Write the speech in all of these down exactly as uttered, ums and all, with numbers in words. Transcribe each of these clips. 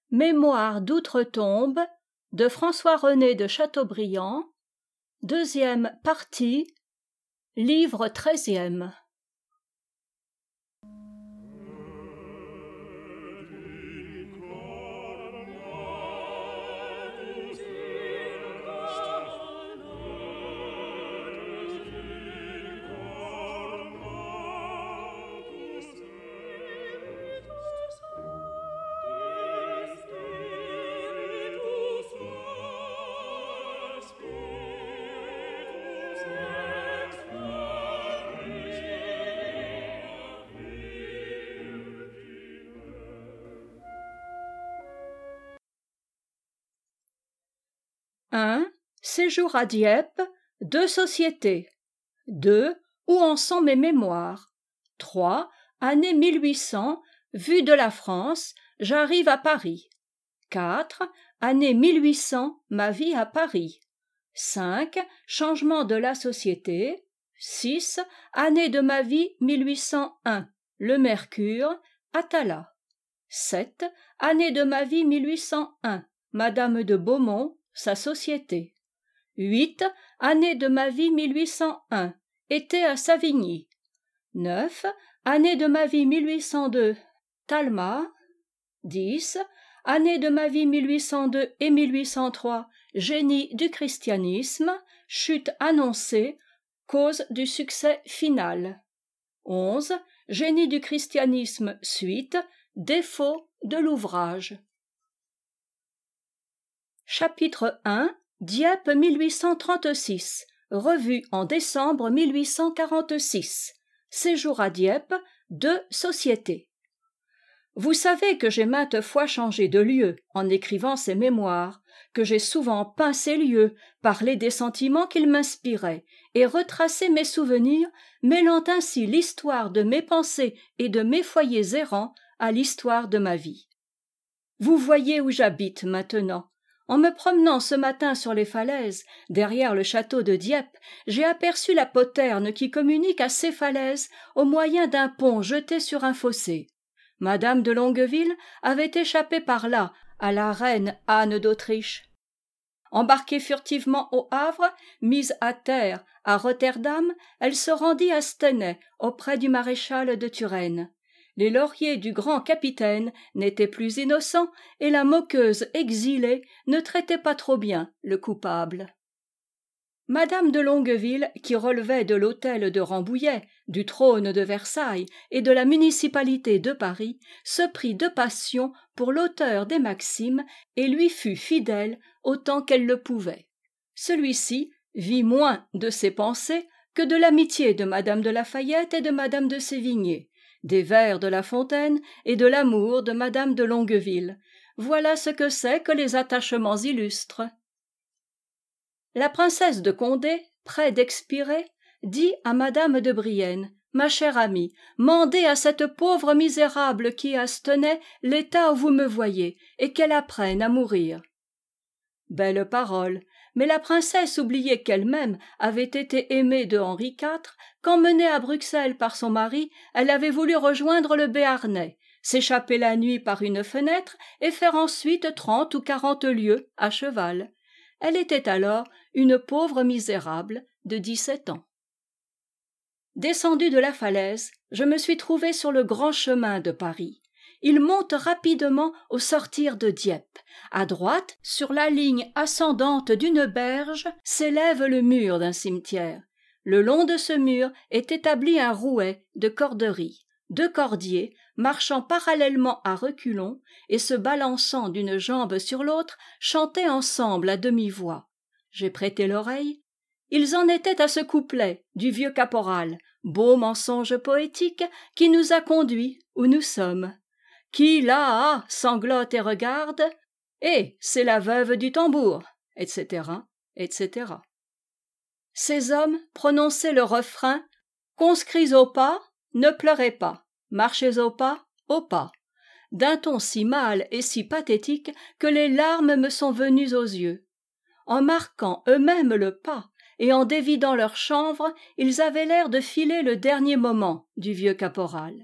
Mémoires d'outre-tombe de François-René de Chateaubriand, deuxième partie, livre treizième. un. Séjour à Dieppe, deux sociétés. deux. Où en sont mes mémoires. trois. Année mille huit cents, vue de la France, j'arrive à Paris. quatre. Année mille huit cents, ma vie à Paris. cinq. Changement de la société. six. Année de ma vie mille huit cent un, le Mercure, Atala. sept. Année de ma vie mille huit cent un, Madame de Beaumont, sa société. huit. Année de ma vie mille huit cent un, été à Savigny. neuf. Année de ma vie mille huit cent deux, Talma. dix. Année de ma vie mille huit cent deux et mille huit cent trois, génie du christianisme, chute annoncée, cause du succès final. onze. Génie du christianisme, suite, défaut de l'ouvrage. Chapitre un. Dieppe mille huit cent trente-six, revue en décembre mille huit cent quarante-six. Séjour à Dieppe, deux sociétés. Vous savez que j'ai maintes fois changé de lieu en écrivant ces mémoires, que j'ai souvent peint ces lieux, parlé des sentiments qu'ils m'inspiraient, et retracé mes souvenirs, mêlant ainsi l'histoire de mes pensées et de mes foyers errants à l'histoire de ma vie. Vous voyez où j'habite maintenant. En me promenant ce matin sur les falaises, derrière le château de Dieppe, j'ai aperçu la poterne qui communique à ces falaises au moyen d'un pont jeté sur un fossé. Madame de Longueville avait échappé par là à la reine Anne d'Autriche. Embarquée furtivement au Havre, mise à terre à Rotterdam, elle se rendit à Stenay, auprès du maréchal de Turenne. Les lauriers du grand capitaine n'étaient plus innocents et la moqueuse exilée ne traitait pas trop bien le coupable. Madame de Longueville, qui relevait de l'hôtel de Rambouillet, du trône de Versailles et de la municipalité de Paris, se prit de passion pour l'auteur des Maximes et lui fut fidèle autant qu'elle le pouvait. Celui-ci vit moins de ses pensées que de l'amitié de Madame de Lafayette et de Madame de Sévigné, des vers de La Fontaine et de l'amour de Madame de Longueville. Voilà ce que c'est que les attachements illustres. La princesse de Condé, près d'expirer, dit à Madame de Brienne, « Ma chère amie, mandez à cette pauvre misérable qui est à Stenay l'état où vous me voyez, et qu'elle apprenne à mourir. » Belle parole, mais la princesse oubliait qu'elle-même avait été aimée de Henri quatre, qu'emmenée à Bruxelles par son mari, elle avait voulu rejoindre le Béarnais, s'échapper la nuit par une fenêtre et faire ensuite trente ou quarante lieues à cheval. Elle était alors une pauvre misérable de dix-sept ans. Descendue de la falaise, je me suis trouvée sur le grand chemin de Paris. Il monte rapidement au sortir de Dieppe. À droite, sur la ligne ascendante d'une berge, s'élève le mur d'un cimetière. Le long de ce mur est établi un rouet de corderie. Deux cordiers, marchant parallèlement à reculons et se balançant d'une jambe sur l'autre, chantaient ensemble à demi-voix. J'ai prêté l'oreille. Ils en étaient à ce couplet du vieux caporal, beau mensonge poétique qui nous a conduits où nous sommes. Qui là sanglote et regarde, et c'est la veuve du tambour, et cetera, et cetera. Ces hommes prononçaient le refrain « Conscrits au pas, ne pleurez pas, marchez au pas, au pas », d'un ton si mâle et si pathétique que les larmes me sont venues aux yeux. En marquant eux-mêmes le pas et en dévidant leur chanvre, ils avaient l'air de filer le dernier moment du vieux caporal.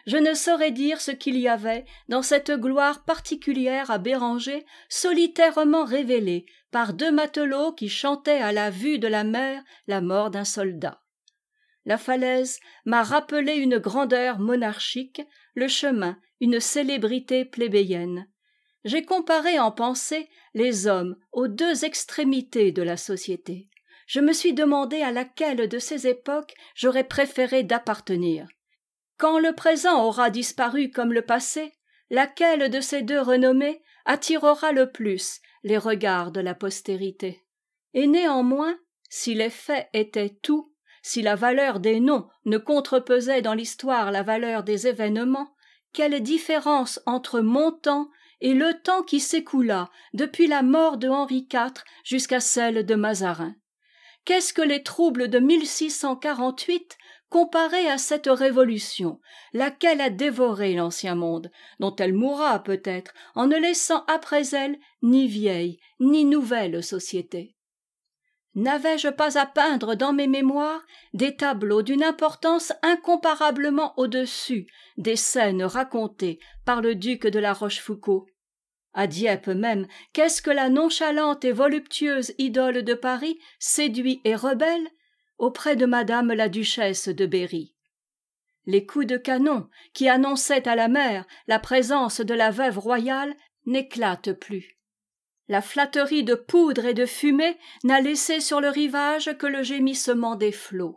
je ne saurais dire ce qu'il y avait dans cette gloire particulière à Béranger, solitairement révélée par deux matelots qui chantaient à la vue de la mer la mort d'un soldat. La falaise m'a rappelé une grandeur monarchique, le chemin une célébrité plébéienne. J'ai comparé en pensée les hommes aux deux extrémités de la société. Je me suis demandé à laquelle de ces époques j'aurais préféré d'appartenir. Quand le présent aura disparu comme le passé, laquelle de ces deux renommées attirera le plus les regards de la postérité? Et néanmoins, si les faits étaient tout, si la valeur des noms ne contrepesait dans l'histoire la valeur des événements, quelle différence entre mon temps et le temps qui s'écoula depuis la mort de Henri quatre jusqu'à celle de Mazarin! Qu'est-ce que les troubles de mille six cent quarante-huit comparés à cette révolution, laquelle a dévoré l'ancien monde, dont elle mourra peut-être, en ne laissant après elle ni vieille ni nouvelle société? N'avais-je pas à peindre dans mes mémoires des tableaux d'une importance incomparablement au-dessus des scènes racontées par le duc de la Rochefoucauld? À Dieppe même, qu'est-ce que la nonchalante et voluptueuse idole de Paris, séduit et rebelle, auprès de madame la duchesse de Berry? Les coups de canon, qui annonçaient à la mer la présence de la veuve royale, n'éclatent plus. La flatterie de poudre et de fumée n'a laissé sur le rivage que le gémissement des flots.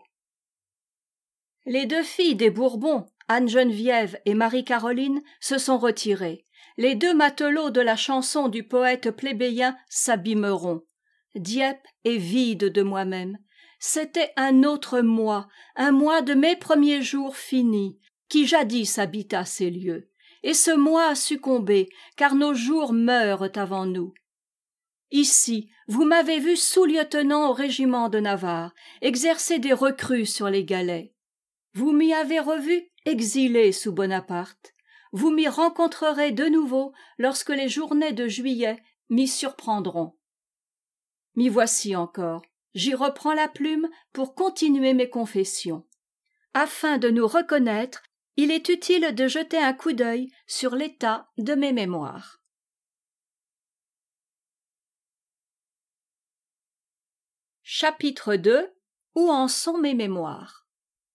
Les deux filles des Bourbons, Anne-Geneviève et Marie-Caroline, se sont retirées. Les deux matelots de la chanson du poète plébéien s'abîmeront. Dieppe est vide de moi-même. C'était un autre moi, un moi de mes premiers jours finis, qui jadis habita ces lieux. Et ce moi a succombé, car nos jours meurent avant nous. Ici, vous m'avez vu sous-lieutenant au régiment de Navarre, exercer des recrues sur les galets. Vous m'y avez revu exilé sous Bonaparte. Vous m'y rencontrerez de nouveau lorsque les journées de juillet m'y surprendront. M'y voici encore. J'y reprends la plume pour continuer mes confessions. Afin de nous reconnaître, il est utile de jeter un coup d'œil sur l'état de mes mémoires. Chapitre deux. Où en sont mes mémoires?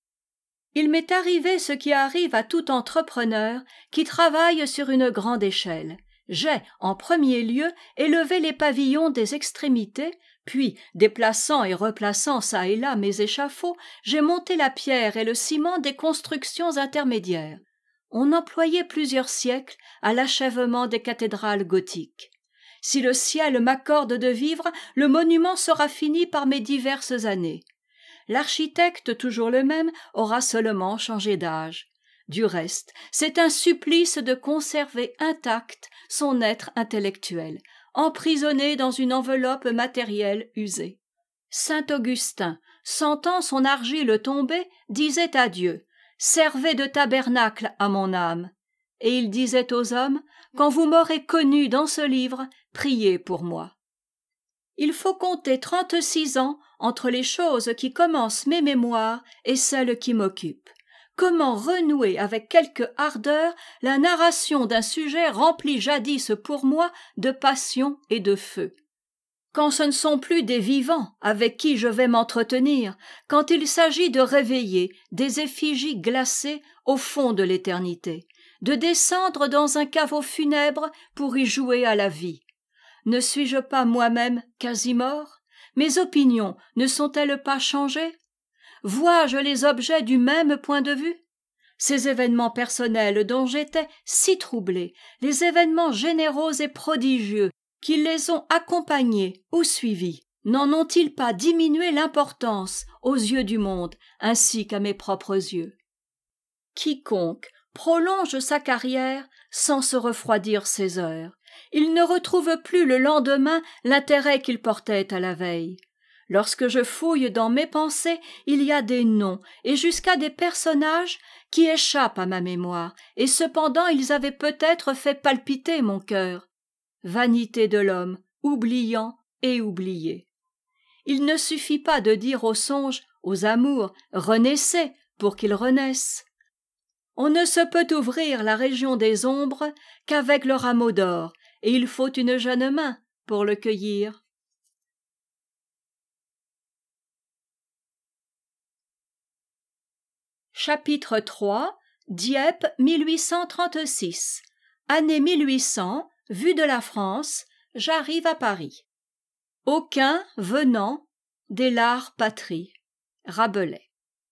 Il m'est arrivé ce qui arrive à tout entrepreneur qui travaille sur une grande échelle. J'ai, en premier lieu, élevé les pavillons des extrémités, puis, déplaçant et replaçant çà et là mes échafauds, j'ai monté la pierre et le ciment des constructions intermédiaires. On employait plusieurs siècles à l'achèvement des cathédrales gothiques. Si le ciel m'accorde de vivre, le monument sera fini par mes diverses années. L'architecte, toujours le même, aura seulement changé d'âge. Du reste, c'est un supplice de conserver intact son être intellectuel, emprisonné dans une enveloppe matérielle usée. Saint Augustin, sentant son argile tomber, disait à Dieu « Servez de tabernacle à mon âme ». Et il disait aux hommes « Quand vous m'aurez connu dans ce livre, priez pour moi ». Il faut compter trente-six ans entre les choses qui commencent mes mémoires et celles qui m'occupent. Comment renouer avec quelque ardeur la narration d'un sujet rempli jadis pour moi de passion et de feu? Quand ce ne sont plus des vivants avec qui je vais m'entretenir, quand il s'agit de réveiller des effigies glacées au fond de l'éternité, de descendre dans un caveau funèbre pour y jouer à la vie. Ne suis-je pas moi-même quasi mort? Mes opinions ne sont-elles pas changées? Vois-je les objets du même point de vue? Ces événements personnels dont j'étais si troublé, les événements généraux et prodigieux qui les ont accompagnés ou suivis, n'en ont-ils pas diminué l'importance aux yeux du monde ainsi qu'à mes propres yeux? Quiconque prolonge sa carrière sans se refroidir ses heures, il ne retrouve plus le lendemain l'intérêt qu'il portait à la veille. Lorsque je fouille dans mes pensées, il y a des noms et jusqu'à des personnages qui échappent à ma mémoire, et cependant ils avaient peut-être fait palpiter mon cœur. Vanité de l'homme, oubliant et oublié. Il ne suffit pas de dire aux songes, aux amours, renaissez pour qu'ils renaissent. On ne se peut ouvrir la région des ombres qu'avec le rameau d'or, et il faut une jeune main pour le cueillir. Chapitre trois. Dieppe mille huit cent trente-six. Année mille huit cents, vue de la France, j'arrive à Paris. Aucun venant dès l'art patrie. Rabelais.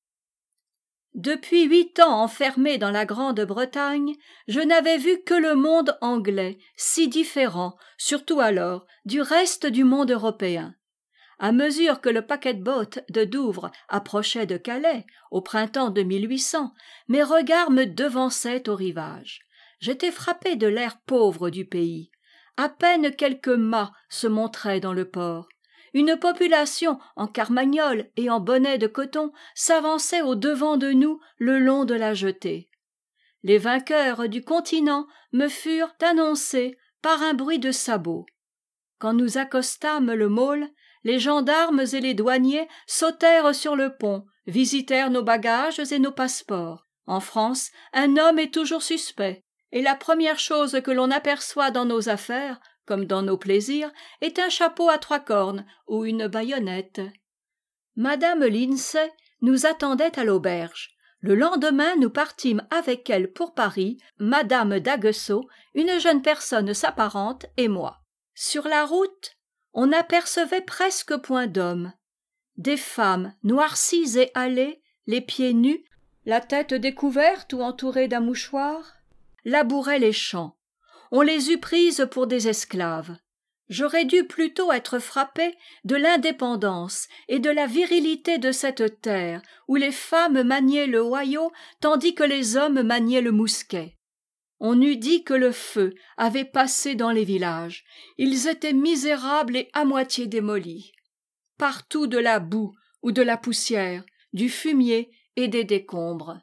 Depuis huit ans enfermé dans la Grande-Bretagne, je n'avais vu que le monde anglais, si différent, surtout alors, du reste du monde européen. À mesure que le paquet-boat de Douvres approchait de Calais, au printemps de mille huit cents, mes regards me devançaient au rivage. J'étais frappé de l'air pauvre du pays. À peine quelques mâts se montraient dans le port. Une population en carmagnole et en bonnet de coton s'avançait au-devant de nous le long de la jetée. Les vainqueurs du continent me furent annoncés par un bruit de sabots. Quand nous accostâmes le môle, les gendarmes et les douaniers sautèrent sur le pont, visitèrent nos bagages et nos passeports. En France, un homme est toujours suspect, et la première chose que l'on aperçoit dans nos affaires, comme dans nos plaisirs, est un chapeau à trois cornes ou une baïonnette. Madame Lindsay nous attendait à l'auberge. Le lendemain, nous partîmes avec elle pour Paris, Madame d'Aguesseau, une jeune personne s'apparente, et moi. Sur la route, on n'apercevait presque point d'hommes. Des femmes noircies et hâlées, les pieds nus, la tête découverte ou entourée d'un mouchoir, labouraient les champs. On les eût prises pour des esclaves. J'aurais dû plutôt être frappé de l'indépendance et de la virilité de cette terre où les femmes maniaient le hoyau tandis que les hommes maniaient le mousquet. On eût dit que le feu avait passé dans les villages. Ils étaient misérables et à moitié démolis. Partout de la boue ou de la poussière, du fumier et des décombres.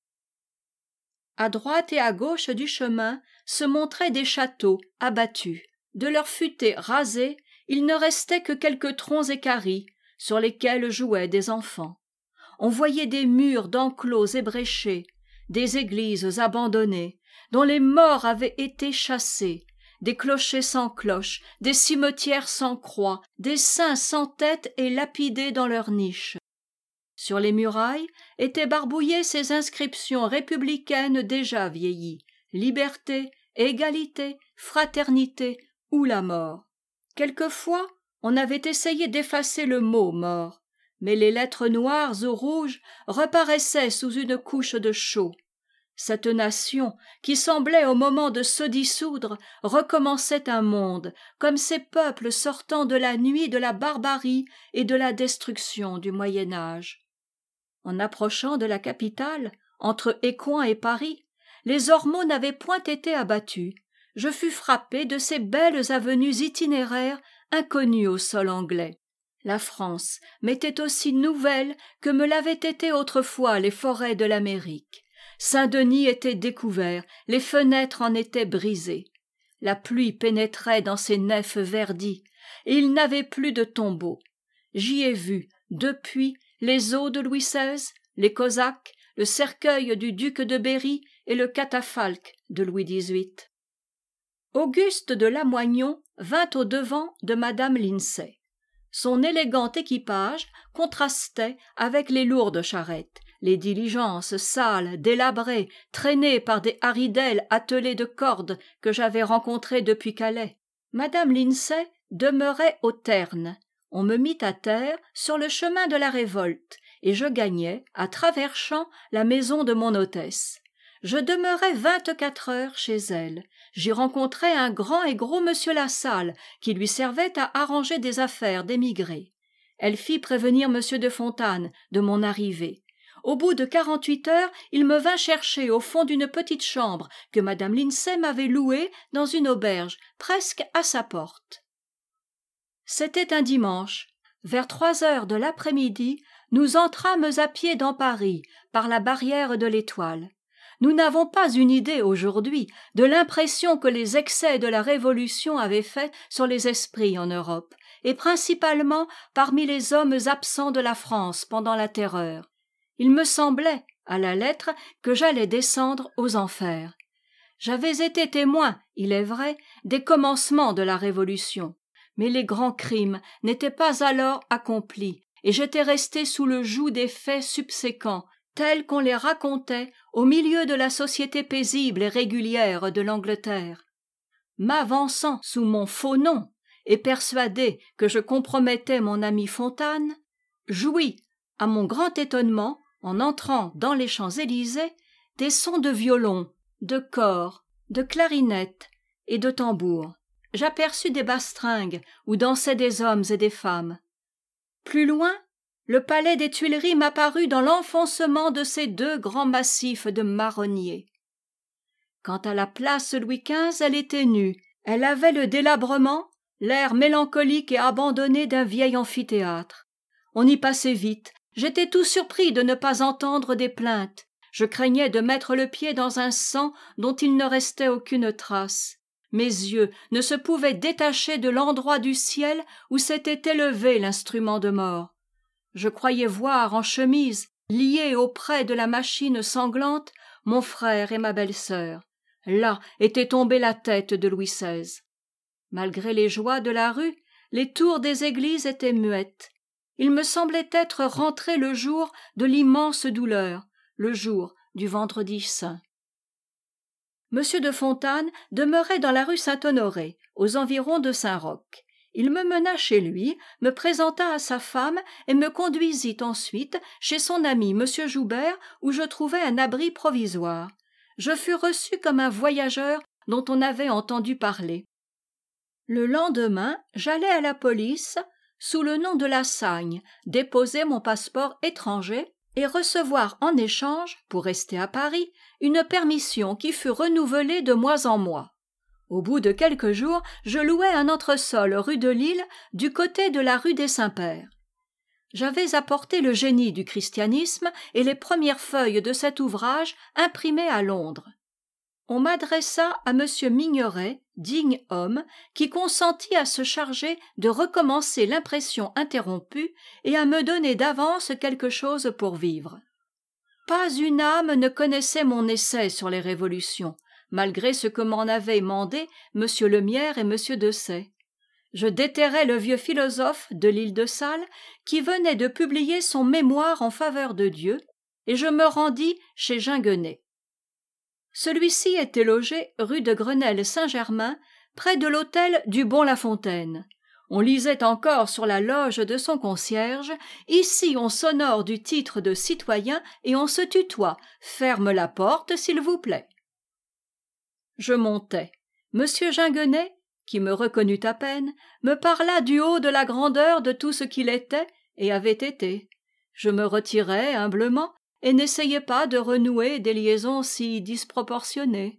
À droite et à gauche du chemin se montraient des châteaux abattus. De leurs futaies rasées, il ne restait que quelques troncs équarris sur lesquels jouaient des enfants. On voyait des murs d'enclos ébréchés, des églises abandonnées, dont les morts avaient été chassés, des clochers sans cloches, des cimetières sans croix, des saints sans tête et lapidés dans leurs niches. Sur les murailles étaient barbouillées ces inscriptions républicaines déjà vieillies: liberté, égalité, fraternité ou la mort. Quelquefois, on avait essayé d'effacer le mot mort, mais les lettres noires ou rouges reparaissaient sous une couche de chaux. Cette nation, qui semblait au moment de se dissoudre, recommençait un monde, comme ces peuples sortant de la nuit de la barbarie et de la destruction du Moyen Âge. En approchant de la capitale, entre Écouen et Paris, les ormeaux n'avaient point été abattus. Je fus frappé de ces belles avenues itinéraires inconnues au sol anglais. La France m'était aussi nouvelle que me l'avaient été autrefois les forêts de l'Amérique. Saint-Denis était découvert, les fenêtres en étaient brisées. La pluie pénétrait dans ces nefs verdies, et il n'avait plus de tombeaux. J'y ai vu, depuis, les os de Louis seize, les Cosaques, le cercueil du duc de Berry et le catafalque de Louis dix-huit. Auguste de Lamoignon vint au-devant de madame Lindsay. Son élégant équipage contrastait avec les lourdes charrettes, les diligences sales, délabrées, traînées par des haridelles attelées de cordes que j'avais rencontrées depuis Calais. Madame Lindsay demeurait au Terne. On me mit à terre sur le chemin de la Révolte, et je gagnai, à travers champs, la maison de mon hôtesse. Je demeurai vingt-quatre heures chez elle. J'y rencontrai un grand et gros monsieur Lassalle, qui lui servait à arranger des affaires d'émigrés. Elle fit prévenir monsieur de Fontanes de mon arrivée. Au bout de quarante-huit heures, il me vint chercher au fond d'une petite chambre que madame Lindsay m'avait louée dans une auberge, presque à sa porte. C'était un dimanche. Vers trois heures de l'après-midi, nous entrâmes à pied dans Paris, par la barrière de l'Étoile. Nous n'avons pas une idée aujourd'hui de l'impression que les excès de la Révolution avaient fait sur les esprits en Europe, et principalement parmi les hommes absents de la France pendant la Terreur. Il me semblait, à la lettre que j'allais descendre aux enfers. J'avais été témoin, il est vrai, des commencements de la Révolution, mais les grands crimes n'étaient pas alors accomplis, et j'étais resté sous le joug des faits subséquents, tels qu'on les racontait au milieu de la société paisible et régulière de l'Angleterre. M'avançant sous mon faux nom, et persuadé que je compromettais mon ami Fontane, jouis, à mon grand étonnement, en entrant dans les Champs-Élysées, des sons de violon, de cor, de clarinette et de tambour. J'aperçus des bastringues où dansaient des hommes et des femmes. Plus loin, le palais des Tuileries m'apparut dans l'enfoncement de ces deux grands massifs de marronniers. Quant à la place Louis quinze, elle était nue. Elle avait le délabrement, l'air mélancolique et abandonné d'un vieil amphithéâtre. On y passait vite. J'étais tout surpris de ne pas entendre des plaintes. Je craignais de mettre le pied dans un sang dont il ne restait aucune trace. Mes yeux ne se pouvaient détacher de l'endroit du ciel où s'était élevé l'instrument de mort. Je croyais voir en chemise, liés auprès de la machine sanglante, mon frère et ma belle-sœur. Là était tombée la tête de Louis seize. Malgré les joies de la rue, les tours des églises étaient muettes. Il me semblait être rentré le jour de l'immense douleur, le jour du Vendredi saint. Monsieur de Fontane demeurait dans la rue Saint-Honoré, aux environs de Saint-Roch. Il me mena chez lui, me présenta à sa femme et me conduisit ensuite chez son ami Monsieur Joubert, où je trouvai un abri provisoire. Je fus reçu comme un voyageur dont on avait entendu parler. Le lendemain, j'allai à la police, sous le nom de La Sagne, déposer mon passeport étranger et recevoir en échange, pour rester à Paris, une permission qui fut renouvelée de mois en mois. Au bout de quelques jours, je louai un entresol rue de Lille, du côté de la rue des Saints-Pères. J'avais apporté le génie du christianisme et les premières feuilles de cet ouvrage imprimées à Londres. On m'adressa à monsieur Migneret, digne homme, qui consentit à se charger de recommencer l'impression interrompue et à me donner d'avance quelque chose pour vivre. Pas une âme ne connaissait mon essai sur les révolutions, malgré ce que m'en avaient mandé monsieur Lemierre et monsieur Dessay. Je déterrai le vieux philosophe de l'île de Salles, qui venait de publier son mémoire en faveur de Dieu, et je me rendis chez Ginguené. Celui-ci était logé rue de Grenelle-Saint-Germain, près de l'hôtel du Bon-la-Fontaine. On lisait encore sur la loge de son concierge « Ici on s'honore du titre de citoyen et on se tutoie. Ferme la porte, s'il vous plaît. » Je montai. Monsieur Ginguené, qui me reconnut à peine, me parla du haut de la grandeur de tout ce qu'il était et avait été. Je me retirai humblement et n'essayais pas de renouer des liaisons si disproportionnées.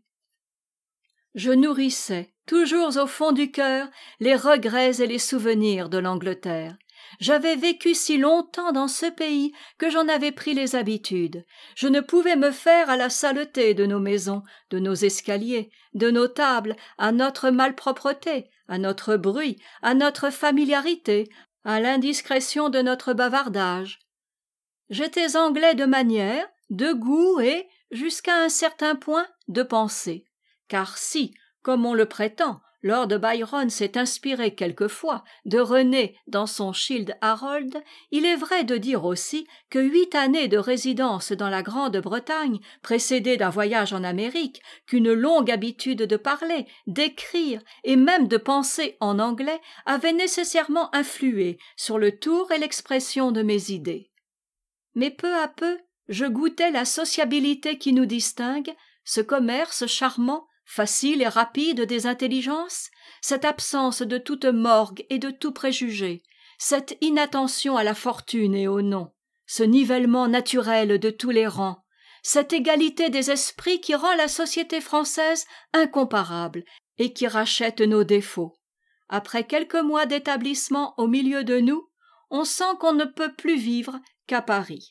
Je nourrissais, toujours au fond du cœur, les regrets et les souvenirs de l'Angleterre. J'avais vécu si longtemps dans ce pays que j'en avais pris les habitudes. Je ne pouvais me faire à la saleté de nos maisons, de nos escaliers, de nos tables, à notre malpropreté, à notre bruit, à notre familiarité, à l'indiscrétion de notre bavardage. J'étais anglais de manière, de goût et, jusqu'à un certain point, de pensée. Car si, comme on le prétend, Lord Byron s'est inspiré quelquefois de René dans son Childe Harold, il est vrai de dire aussi que huit années de résidence dans la Grande-Bretagne, précédées d'un voyage en Amérique, qu'une longue habitude de parler, d'écrire et même de penser en anglais avaient nécessairement influé sur le tour et l'expression de mes idées. Mais peu à peu, je goûtais la sociabilité qui nous distingue, ce commerce charmant, facile et rapide des intelligences, cette absence de toute morgue et de tout préjugé, cette inattention à la fortune et au nom, ce nivellement naturel de tous les rangs, cette égalité des esprits qui rend la société française incomparable et qui rachète nos défauts. Après quelques mois d'établissement au milieu de nous, on sent qu'on ne peut plus vivre qu'à Paris.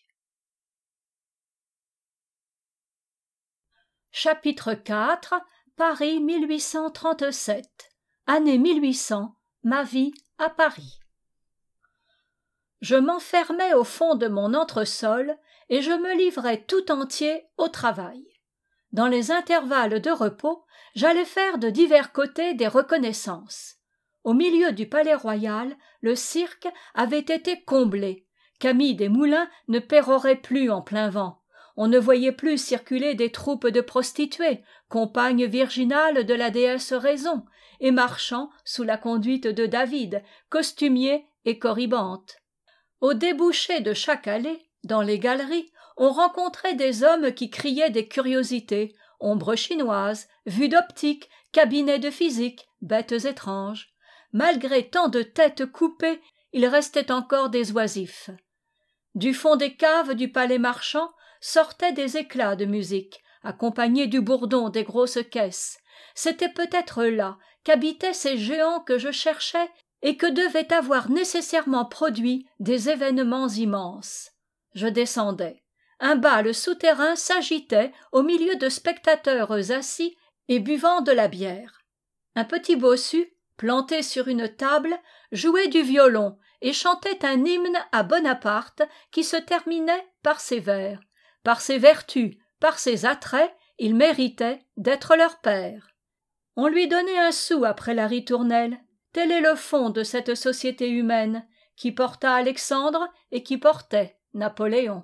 Chapitre quatre. Paris mille huit cent trente-sept. Année mille huit cents. Ma vie à Paris. Je m'enfermai au fond de mon entresol et je me livrais tout entier au travail. Dans les intervalles de repos, j'allais faire de divers côtés des reconnaissances. Au milieu du palais royal, le cirque avait été comblé. Camille Desmoulins ne pérorait plus en plein vent. On ne voyait plus circuler des troupes de prostituées, compagnes virginales de la déesse Raison, et marchant sous la conduite de David, costumier et corribante. Au débouché de chaque allée, dans les galeries, on rencontrait des hommes qui criaient des curiosités, ombres chinoises, vues d'optique, cabinets de physique, bêtes étranges. Malgré tant de têtes coupées, il restait encore des oisifs. Du fond des caves du palais marchand sortaient des éclats de musique, accompagnés du bourdon des grosses caisses. C'était peut-être là qu'habitaient ces géants que je cherchais et que devaient avoir nécessairement produit des événements immenses. Je descendais. Un bal souterrain s'agitait au milieu de spectateurs assis et buvant de la bière. Un petit bossu, planté sur une table, jouait du violon et chantait un hymne à Bonaparte qui se terminait par ces vers. Par ses vertus, par ses attraits, il méritait d'être leur père. On lui donnait un sou après la ritournelle. Tel est le fond de cette société humaine qui porta Alexandre et qui portait Napoléon.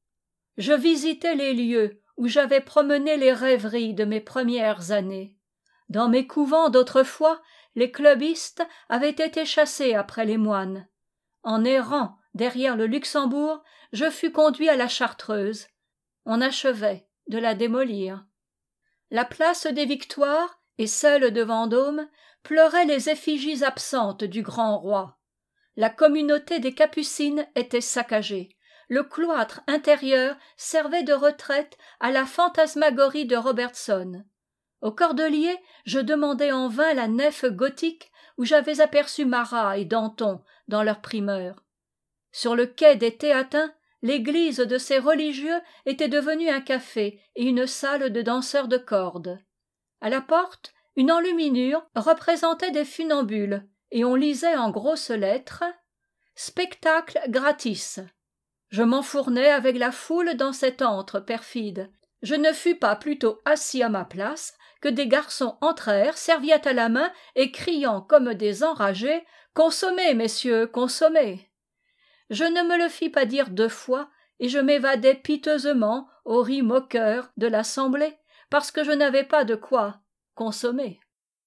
Je visitais les lieux où j'avais promené les rêveries de mes premières années. Dans mes couvents d'autrefois, les clubistes avaient été chassés après les moines. En errant derrière le Luxembourg, je fus conduit à la Chartreuse. On achevait de la démolir. La place des Victoires et celle de Vendôme pleuraient les effigies absentes du grand roi. La communauté des Capucines était saccagée. Le cloître intérieur servait de retraite à la fantasmagorie de Robertson. Au Cordelier, je demandais en vain la nef gothique où j'avais aperçu Marat et Danton dans leur primeur. Sur le quai des Théatins, l'église de ces religieux était devenue un café et une salle de danseurs de cordes. À la porte, une enluminure représentait des funambules et on lisait en grosses lettres « Spectacle gratis ». Je m'enfournais avec la foule dans cet antre perfide. Je ne fus pas plutôt assis à ma place que des garçons entrèrent, serviette à la main, et criant comme des enragés « Consommez, messieurs, consommez !» Je ne me le fis pas dire deux fois, et je m'évadai piteusement aux rires moqueurs de l'assemblée, parce que je n'avais pas de quoi consommer.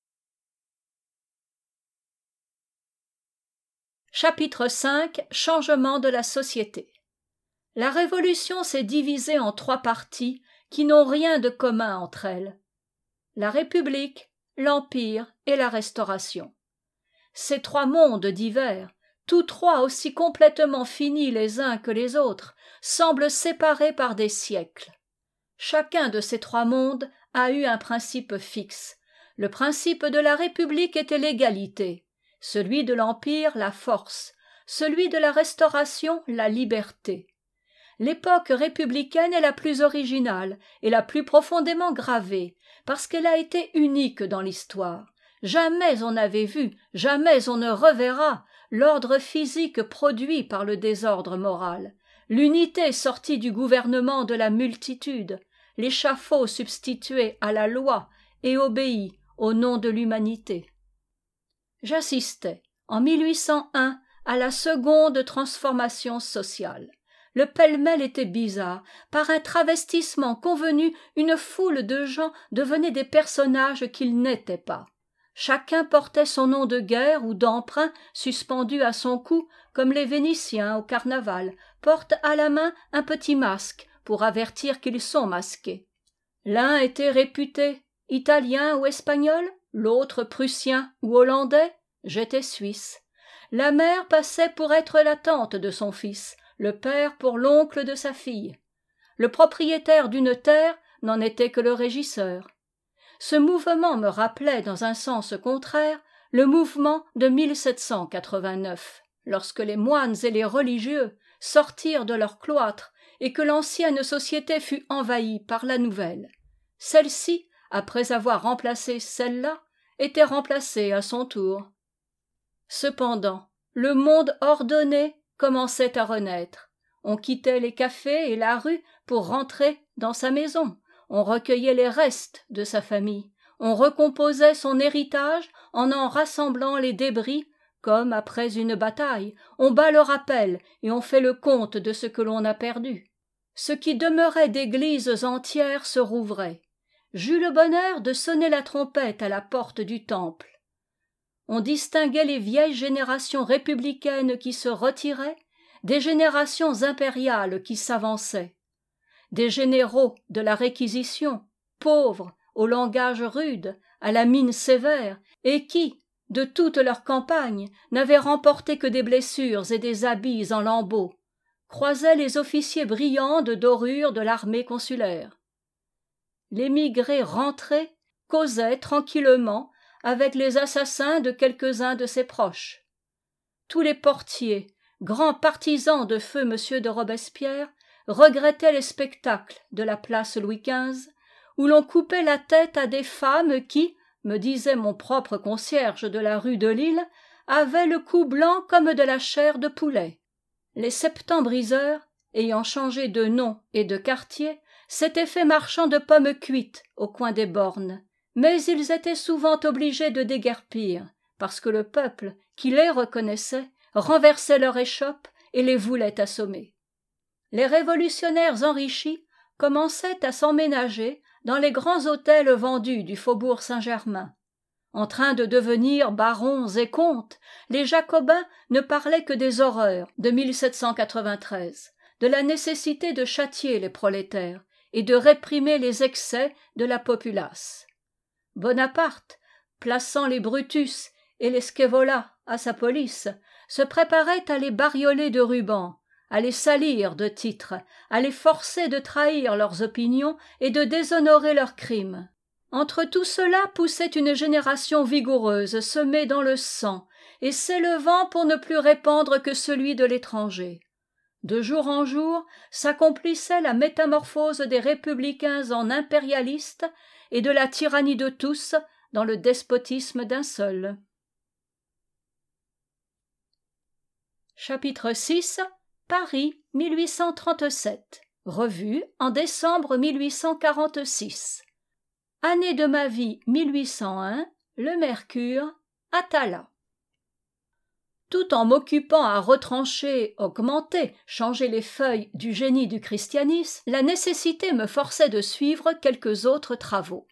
Chapitre cinq. Changement de la société. La Révolution s'est divisée en trois parties qui n'ont rien de commun entre elles. La République, l'Empire et la Restauration. Ces trois mondes divers, tous trois aussi complètement finis les uns que les autres, semblent séparés par des siècles. Chacun de ces trois mondes a eu un principe fixe. Le principe de la République était l'égalité, celui de l'Empire la force, celui de la Restauration la liberté. L'époque républicaine est la plus originale et la plus profondément gravée, parce qu'elle a été unique dans l'histoire. Jamais on n'avait vu, jamais on ne reverra l'ordre physique produit par le désordre moral, l'unité sortie du gouvernement de la multitude, l'échafaud substitué à la loi et obéi au nom de l'humanité. J'assistais, en mille huit cent un, à la seconde transformation sociale. Le pêle-mêle était bizarre. Par un travestissement convenu, une foule de gens devenaient des personnages qu'ils n'étaient pas. Chacun portait son nom de guerre ou d'emprunt suspendu à son cou, comme les Vénitiens au carnaval portent à la main un petit masque pour avertir qu'ils sont masqués. L'un était réputé italien ou espagnol, l'autre prussien ou hollandais, j'étais suisse. La mère passait pour être la tante de son fils, le père pour l'oncle de sa fille. Le propriétaire d'une terre n'en était que le régisseur. Ce mouvement me rappelait, dans un sens contraire, le mouvement de mille sept cent quatre-vingt-neuf, lorsque les moines et les religieux sortirent de leur cloître et que l'ancienne société fut envahie par la nouvelle. Celle-ci, après avoir remplacé celle-là, était remplacée à son tour. Cependant, le monde ordonné commençait à renaître. On quittait les cafés et la rue pour rentrer dans sa maison. On recueillait les restes de sa famille. On recomposait son héritage en en rassemblant les débris, comme après une bataille. On bat le rappel et on fait le compte de ce que l'on a perdu. Ce qui demeurait d'églises entières se rouvrait. J'eus le bonheur de sonner la trompette à la porte du temple. On distinguait les vieilles générations républicaines qui se retiraient, des générations impériales qui s'avançaient, des généraux de la réquisition, pauvres, au langage rude, à la mine sévère, et qui, de toute leur campagne, n'avaient remporté que des blessures et des habits en lambeaux, croisaient les officiers brillants de dorure de l'armée consulaire. L'émigré rentré causait tranquillement avec les assassins de quelques-uns de ses proches. Tous les portiers, grands partisans de feu M. de Robespierre, regrettaient les spectacles de la place Louis quinze, où l'on coupait la tête à des femmes qui, me disait mon propre concierge de la rue de Lille, avaient le cou blanc comme de la chair de poulet. Les septembriseurs, ayant changé de nom et de quartier, s'étaient fait marchands de pommes cuites au coin des bornes, mais ils étaient souvent obligés de déguerpir, parce que le peuple, qui les reconnaissait, renversait leur échoppe et les voulait assommer. Les révolutionnaires enrichis commençaient à s'emménager dans les grands hôtels vendus du faubourg Saint-Germain. En train de devenir barons et comtes, les Jacobins ne parlaient que des horreurs de mille sept cent quatre-vingt-treize, de la nécessité de châtier les prolétaires et de réprimer les excès de la populace. Bonaparte, plaçant les Brutus et les Scaevola à sa police, se préparait à les barioler de rubans, à les salir de titres, à les forcer de trahir leurs opinions et de déshonorer leurs crimes. Entre tout cela poussait une génération vigoureuse semée dans le sang et s'élevant pour ne plus répandre que celui de l'étranger. De jour en jour s'accomplissait la métamorphose des républicains en impérialistes et de la tyrannie de tous dans le despotisme d'un seul. Chapitre six. Paris, mille huit cent trente-sept. Revue en décembre mille huit cent quarante-six. Année de ma vie mille huit cent un. Le Mercure. Atala. Tout en m'occupant à retrancher, augmenter, changer les feuilles du génie du christianisme, la nécessité me forçait de suivre quelques autres travaux.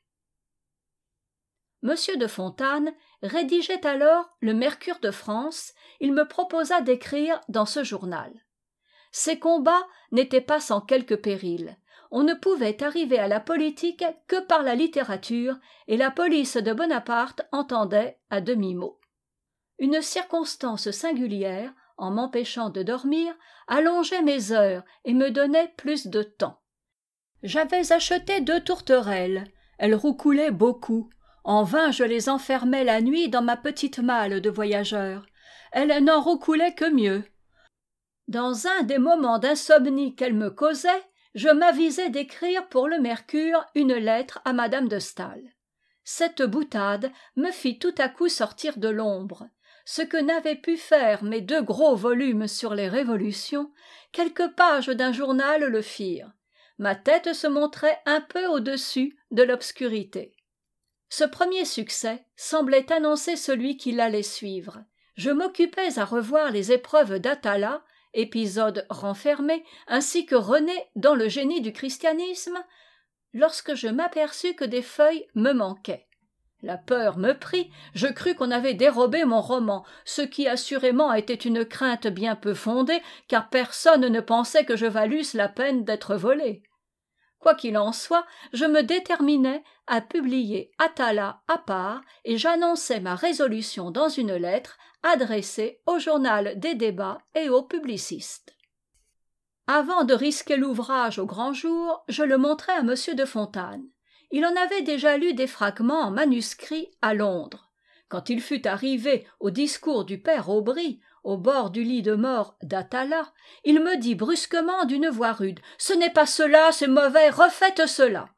Monsieur de Fontanes rédigeait alors le Mercure de France. Il me proposa d'écrire dans ce journal. Ces combats n'étaient pas sans quelques périls. On ne pouvait arriver à la politique que par la littérature, et la police de Bonaparte entendait à demi-mot. Une circonstance singulière, en m'empêchant de dormir, allongeait mes heures et me donnait plus de temps. J'avais acheté deux tourterelles. Elles roucoulaient beaucoup. En vain je les enfermais la nuit dans ma petite malle de voyageur. Elles n'en roucoulaient que mieux. Dans un des moments d'insomnie qu'elle me causait, je m'avisai d'écrire pour le Mercure une lettre à madame de Staël. Cette boutade me fit tout à coup sortir de l'ombre. Ce que n'avaient pu faire mes deux gros volumes sur les révolutions, quelques pages d'un journal le firent. Ma tête se montrait un peu au-dessus de l'obscurité. Ce premier succès semblait annoncer celui qui l'allait suivre. Je m'occupais à revoir les épreuves d'Atala, épisode renfermé, ainsi que René dans le génie du christianisme, lorsque je m'aperçus que des feuilles me manquaient. La peur me prit, je crus qu'on avait dérobé mon roman, ce qui assurément était une crainte bien peu fondée, car personne ne pensait que je valusse la peine d'être volé. Quoi qu'il en soit, je me déterminai à publier Atala à part, et j'annonçai ma résolution dans une lettre adressée au journal des débats et aux publicistes. Avant de risquer l'ouvrage au grand jour, je le montrai à monsieur de Fontanes. Il en avait déjà lu des fragments en manuscrit à Londres. Quand il fut arrivé au discours du père Aubry, au bord du lit de mort d'Atala, il me dit brusquement d'une voix rude « Ce n'est pas cela, c'est mauvais, refaites cela !»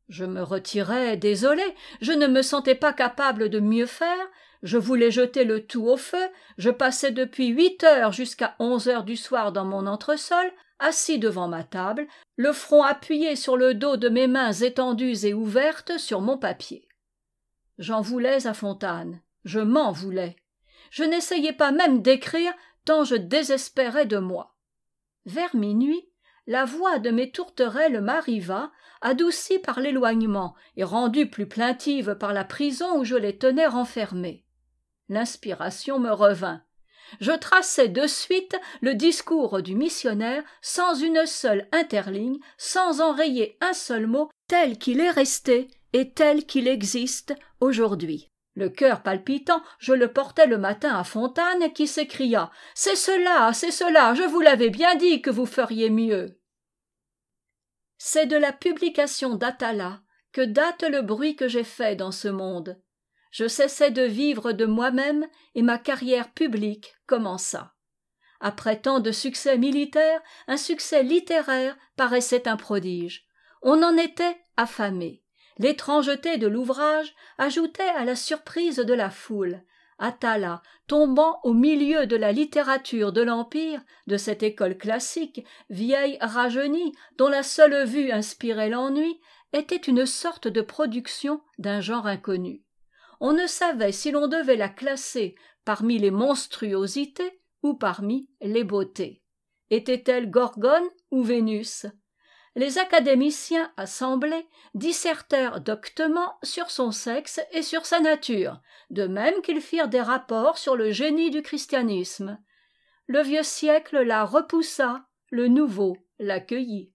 Je me retirai désolé, je ne me sentais pas capable de mieux faire, je voulais jeter le tout au feu, je passais depuis huit heures jusqu'à onze heures du soir dans mon entresol, assis devant ma table, le front appuyé sur le dos de mes mains étendues et ouvertes sur mon papier. J'en voulais à Fontane, je m'en voulais. Je n'essayais pas même d'écrire, tant je désespérais de moi. Vers minuit, la voix de mes tourterelles m'arriva, adoucie par l'éloignement et rendue plus plaintive par la prison où je les tenais renfermées. L'inspiration me revint. Je traçai de suite le discours du missionnaire sans une seule interligne, sans enrayer un seul mot, tel qu'il est resté et tel qu'il existe aujourd'hui. Le cœur palpitant, je le portai le matin à Fontane, qui s'écria « C'est cela, c'est cela, je vous l'avais bien dit que vous feriez mieux !» C'est de la publication d'Atala que date le bruit que j'ai fait dans ce monde. Je cessai de vivre de moi-même et ma carrière publique commença. Après tant de succès militaires, un succès littéraire paraissait un prodige. On en était affamé. L'étrangeté de l'ouvrage ajoutait à la surprise de la foule. Atala, tombant au milieu de la littérature de l'Empire, de cette école classique, vieille rajeunie, dont la seule vue inspirait l'ennui, était une sorte de production d'un genre inconnu. On ne savait si l'on devait la classer parmi les monstruosités ou parmi les beautés. Était-elle Gorgone ou Vénus ? Les académiciens assemblés dissertèrent doctement sur son sexe et sur sa nature, de même qu'ils firent des rapports sur le génie du christianisme. Le vieux siècle la repoussa, le nouveau l'accueillit.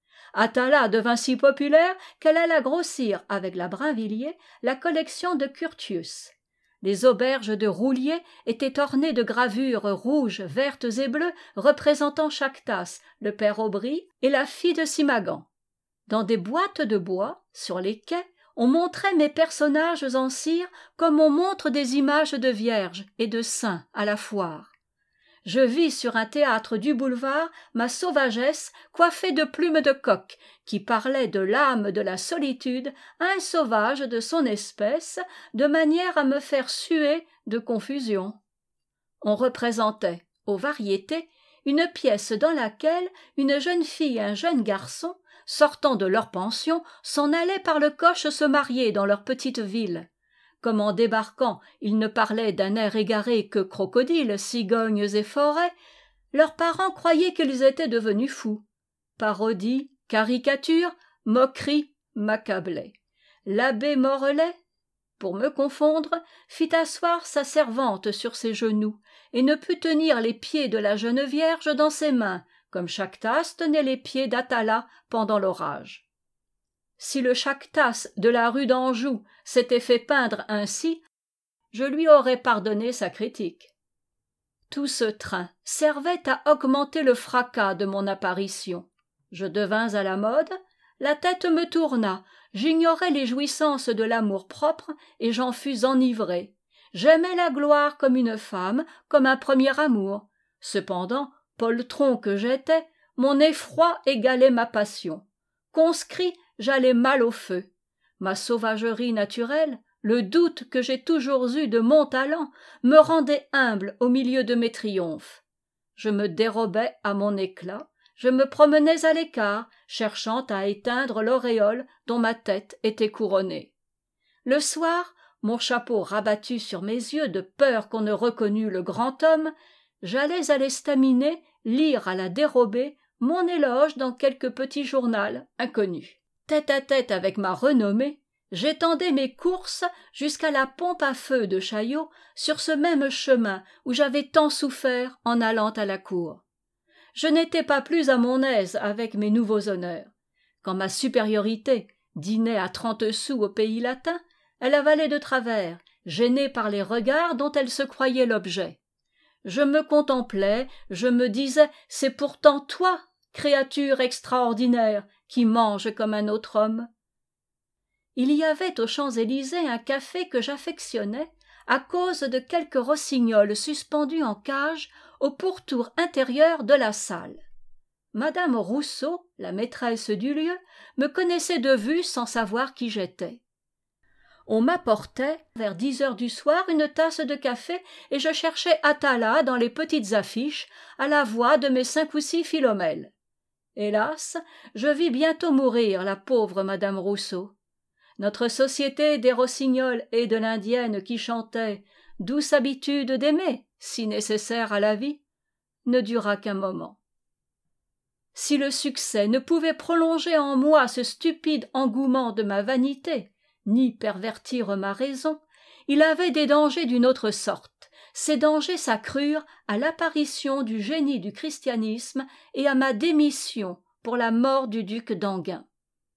Atala devint si populaire qu'elle alla grossir avec la Brinvilliers la collection de Curtius. Les auberges de Roulier étaient ornées de gravures rouges, vertes et bleues représentant Chactas, le père Aubry et la fille de Simagan. Dans des boîtes de bois, sur les quais, on montrait mes personnages en cire comme on montre des images de vierges et de saints à la foire. Je vis sur un théâtre du boulevard ma sauvagesse coiffée de plumes de coq, qui parlait de l'âme de la solitude à un sauvage de son espèce, de manière à me faire suer de confusion. On représentait, aux variétés, une pièce dans laquelle une jeune fille et un jeune garçon, sortant de leur pension, s'en allaient par le coche se marier dans leur petite ville. Comme en débarquant, ils ne parlaient d'un air égaré que crocodiles, cigognes et forêts, leurs parents croyaient qu'ils étaient devenus fous. Parodie, caricature, moquerie m'accablaient. L'abbé Morellet, pour me confondre, fit asseoir sa servante sur ses genoux et ne put tenir les pieds de la jeune vierge dans ses mains, comme Chactas tenait les pieds d'Atala pendant l'orage. Si le Chactas de la rue d'Anjou s'était fait peindre ainsi, je lui aurais pardonné sa critique. Tout ce train servait à augmenter le fracas de mon apparition. Je devins à la mode, la tête me tourna, j'ignorais les jouissances de l'amour-propre et j'en fus enivré. J'aimais la gloire comme une femme, comme un premier amour. Cependant, poltron que j'étais, mon effroi égalait ma passion. Conscrit, j'allais mal au feu. Ma sauvagerie naturelle, le doute que j'ai toujours eu de mon talent, me rendait humble au milieu de mes triomphes. Je me dérobais à mon éclat, je me promenais à l'écart, cherchant à éteindre l'auréole dont ma tête était couronnée. Le soir, mon chapeau rabattu sur mes yeux de peur qu'on ne reconnût le grand homme, j'allais à l'estaminet lire à la dérobée mon éloge dans quelque petit journal inconnu. Tête à tête avec ma renommée, j'étendais mes courses jusqu'à la pompe à feu de Chaillot sur ce même chemin où j'avais tant souffert en allant à la cour. Je n'étais pas plus à mon aise avec mes nouveaux honneurs. Quand ma supériorité dînait à trente sous au pays latin, elle avalait de travers, gênée par les regards dont elle se croyait l'objet. Je me contemplais, je me disais « C'est pourtant toi, créature extraordinaire, qui mange comme un autre homme. » Il y avait aux Champs-Élysées un café que j'affectionnais à cause de quelques rossignols suspendus en cage au pourtour intérieur de la salle. Madame Rousseau, la maîtresse du lieu, me connaissait de vue sans savoir qui j'étais. On m'apportait, vers dix heures du soir, une tasse de café, et je cherchais Atala dans les petites affiches, à la voix de mes cinq ou six Philomèles. Hélas, je vis bientôt mourir la pauvre Madame Rousseau. Notre société des rossignols et de l'indienne qui chantait « Douce habitude d'aimer, si nécessaire à la vie », ne dura qu'un moment. Si le succès ne pouvait prolonger en moi ce stupide engouement de ma vanité, ni pervertir ma raison, il avait des dangers d'une autre sorte. Ces dangers s'accrurent à l'apparition du génie du christianisme et à ma démission pour la mort du duc d'Enghien.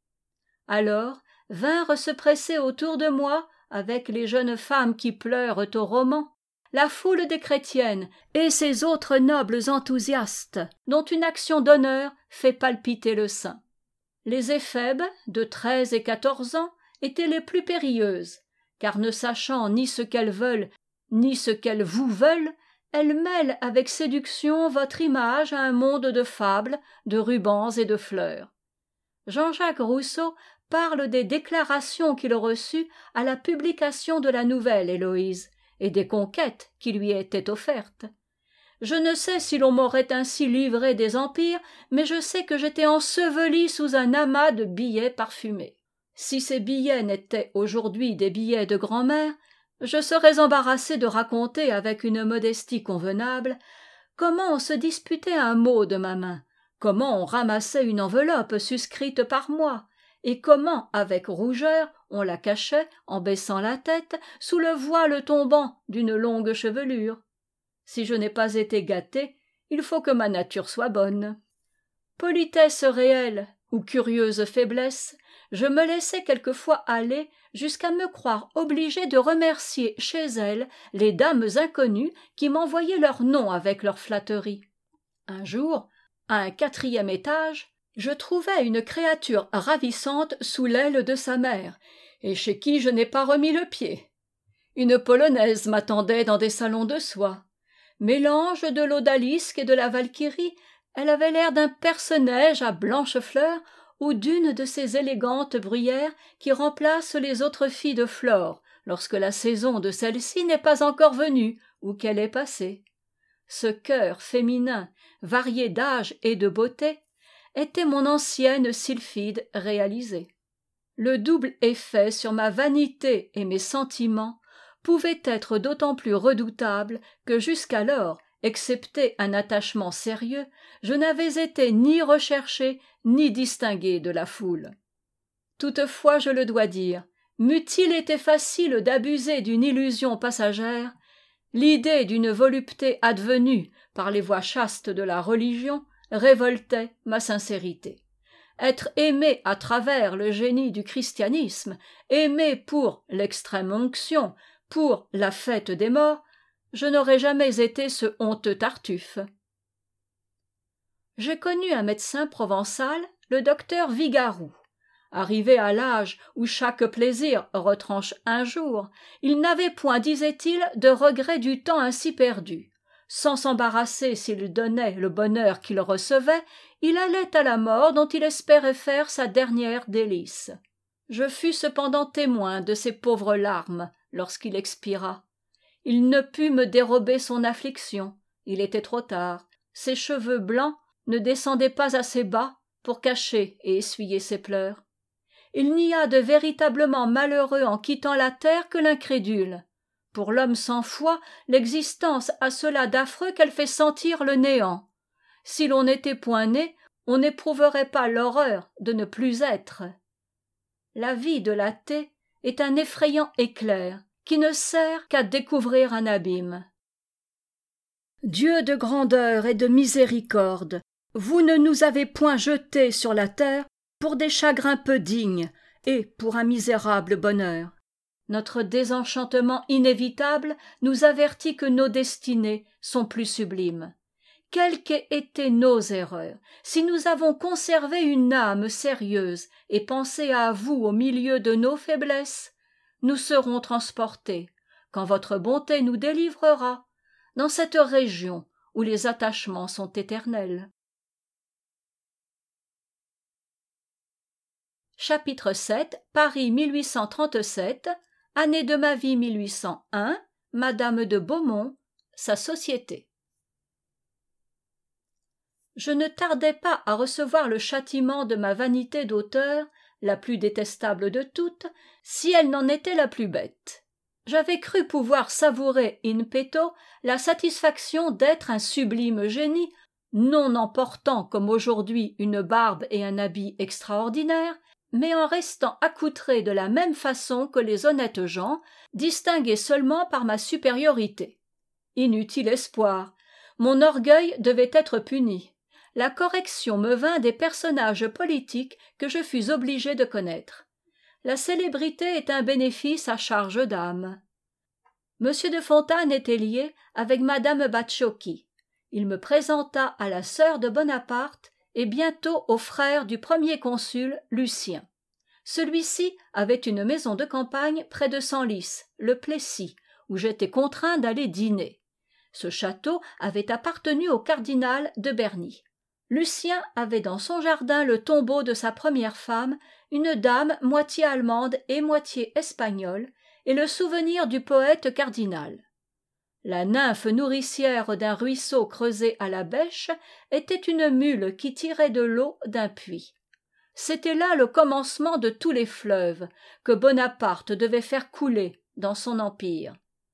Alors vinrent se presser autour de moi, avec les jeunes femmes qui pleurent au roman, la foule des chrétiennes et ces autres nobles enthousiastes dont une action d'honneur fait palpiter le sein. Les éphèbes, de treize et quatorze ans, étaient les plus périlleuses, car ne sachant ni ce qu'elles veulent, ni ce qu'elles vous veulent, elles mêlent avec séduction votre image à un monde de fables, de rubans et de fleurs. Jean-Jacques Rousseau parle des déclarations qu'il reçut à la publication de la nouvelle Héloïse, et des conquêtes qui lui étaient offertes. Je ne sais si l'on m'aurait ainsi livré des empires, mais je sais que j'étais enseveli sous un amas de billets parfumés. Si ces billets n'étaient aujourd'hui des billets de grand-mère, je serais embarrassé de raconter avec une modestie convenable comment on se disputait un mot de ma main, comment on ramassait une enveloppe suscrite par moi, et comment, avec rougeur, on la cachait, en baissant la tête, sous le voile tombant d'une longue chevelure. Si je n'ai pas été gâté, il faut que ma nature soit bonne. Politesse réelle ou curieuse faiblesse, je me laissais quelquefois aller jusqu'à me croire obligé de remercier chez elles les dames inconnues qui m'envoyaient leurs noms avec leurs flatteries. Un jour, à un quatrième étage, je trouvai une créature ravissante sous l'aile de sa mère, et chez qui je n'ai pas remis le pied. Une polonaise m'attendait dans des salons de soie. Mélange de l'odalisque et de la valkyrie, elle avait l'air d'un perce-neige à blanches fleurs ou d'une de ces élégantes bruyères qui remplacent les autres filles de Flore lorsque la saison de celle-ci n'est pas encore venue ou qu'elle est passée. Ce cœur féminin, varié d'âge et de beauté, était mon ancienne sylphide réalisée. Le double effet sur ma vanité et mes sentiments pouvait être d'autant plus redoutable que jusqu'alors, excepté un attachement sérieux, je n'avais été ni recherché ni distingué de la foule. Toutefois, je le dois dire, m'eût-il été facile d'abuser d'une illusion passagère, l'idée d'une volupté advenue par les voies chastes de la religion révoltait ma sincérité. Être aimé à travers le génie du christianisme, aimé pour l'extrême onction, pour la fête des morts, je n'aurais jamais été ce honteux Tartuffe. J'ai connu un médecin provençal, le docteur Vigarou. Arrivé à l'âge où chaque plaisir retranche un jour, il n'avait point, disait-il, de regret du temps ainsi perdu. Sans s'embarrasser s'il donnait le bonheur qu'il recevait, il allait à la mort dont il espérait faire sa dernière délice. Je fus cependant témoin de ses pauvres larmes lorsqu'il expira. Il ne put me dérober son affliction, il était trop tard. Ses cheveux blancs ne descendaient pas assez bas pour cacher et essuyer ses pleurs. Il n'y a de véritablement malheureux en quittant la terre que l'incrédule. Pour l'homme sans foi, l'existence a cela d'affreux qu'elle fait sentir le néant. Si l'on n'était point né, on n'éprouverait pas l'horreur de ne plus être. La vie de l'athée est un effrayant éclair qui ne sert qu'à découvrir un abîme. Dieu de grandeur et de miséricorde, vous ne nous avez point jetés sur la terre pour des chagrins peu dignes et pour un misérable bonheur. Notre désenchantement inévitable nous avertit que nos destinées sont plus sublimes. Quelles qu'aient été nos erreurs, si nous avons conservé une âme sérieuse et pensé à vous au milieu de nos faiblesses, nous serons transportés, quand votre bonté nous délivrera, dans cette région où les attachements sont éternels. Chapitre sept. Paris mille huit cent trente-sept. Année de ma vie mille huit cent un. Madame de Beaumont. Sa société. Je ne tardai pas à recevoir le châtiment de ma vanité d'auteur, la plus détestable de toutes, si elle n'en était la plus bête. J'avais cru pouvoir savourer in petto la satisfaction d'être un sublime génie, non en portant comme aujourd'hui une barbe et un habit extraordinaires, mais en restant accoutré de la même façon que les honnêtes gens, distingué seulement par ma supériorité. Inutile espoir, mon orgueil devait être puni. La correction me vint des personnages politiques que je fus obligé de connaître. La célébrité est un bénéfice à charge d'âme. Monsieur de Fontanes était lié avec madame Bacciochi. Il me présenta à la sœur de Bonaparte et bientôt au frère du premier consul, Lucien. Celui-ci avait une maison de campagne près de Senlis, le Plessis, où j'étais contraint d'aller dîner. Ce château avait appartenu au cardinal de Berny. Lucien avait dans son jardin le tombeau de sa première femme, une dame moitié allemande et moitié espagnole, et le souvenir du poète cardinal. La nymphe nourricière d'un ruisseau creusé à la bêche était une mule qui tirait de l'eau d'un puits. C'était là le commencement de tous les fleuves que Bonaparte devait faire couler dans son empire.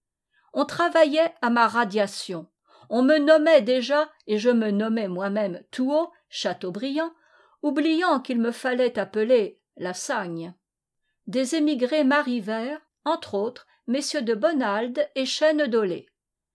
On travaillait à ma radiation. On me nommait déjà, et je me nommais moi-même tout haut, Chateaubriand, oubliant qu'il me fallait appeler la Sagne. Des émigrés m'arrivèrent, entre autres, messieurs de Bonald et Chêne-Dolé.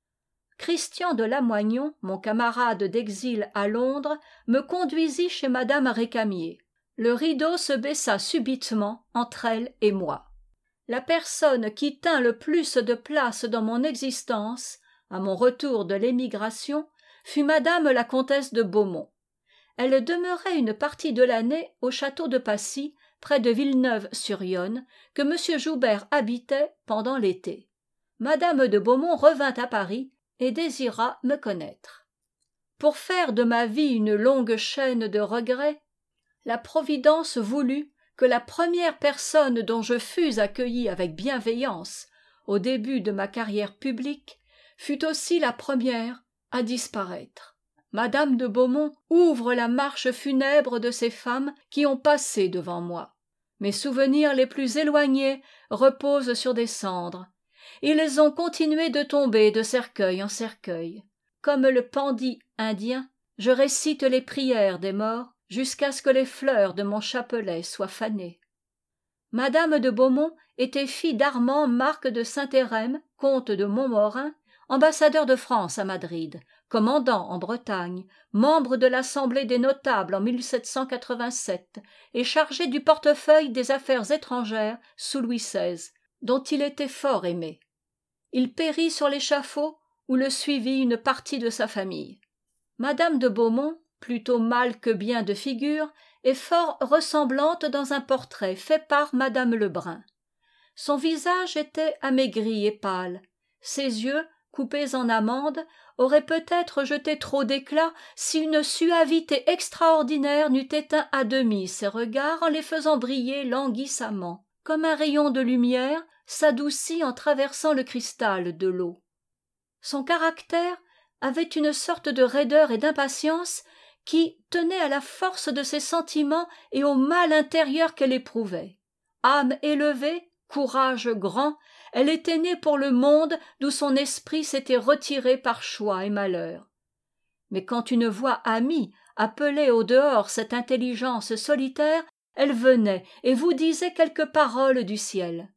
Christian de Lamoignon, mon camarade d'exil à Londres, me conduisit chez madame Récamier. Le rideau se baissa subitement entre elle et moi. La personne qui tint le plus de place dans mon existence, à mon retour de l'émigration, fut madame la comtesse de Beaumont. Elle demeurait une partie de l'année au château de Passy, près de Villeneuve-sur-Yonne, que M. Joubert habitait pendant l'été. Madame de Beaumont revint à Paris et désira me connaître. Pour faire de ma vie une longue chaîne de regrets, la Providence voulut que la première personne dont je fus accueilli avec bienveillance au début de ma carrière publique fût aussi la première à disparaître. Madame de Beaumont ouvre la marche funèbre de ces femmes qui ont passé devant moi. Mes souvenirs les plus éloignés reposent sur des cendres. Ils ont continué de tomber de cercueil en cercueil. Comme le pandit indien, je récite les prières des morts jusqu'à ce que les fleurs de mon chapelet soient fanées. Madame de Beaumont était fille d'Armand Marc de Saint-Hérem, comte de Montmorin, ambassadeur de France à Madrid, commandant en Bretagne, membre de l'Assemblée des notables en mille sept cent quatre-vingt-sept et chargé du portefeuille des affaires étrangères sous Louis seize, dont il était fort aimé. Il périt sur l'échafaud où le suivit une partie de sa famille. Madame de Beaumont, plutôt mal que bien de figure, est fort ressemblante dans un portrait fait par madame Lebrun. Son visage était amaigri et pâle. Ses yeux, coupés en amande, auraient peut-être jeté trop d'éclat si une suavité extraordinaire n'eût éteint à demi ses regards en les faisant briller languissamment, comme un rayon de lumière s'adoucit en traversant le cristal de l'eau. Son caractère avait une sorte de raideur et d'impatience qui tenait à la force de ses sentiments et au mal intérieur qu'elle éprouvait. Âme élevée, courage grand, elle était née pour le monde d'où son esprit s'était retiré par choix et malheur. Mais quand une voix amie appelait au dehors cette intelligence solitaire, elle venait et vous disait quelques paroles du ciel.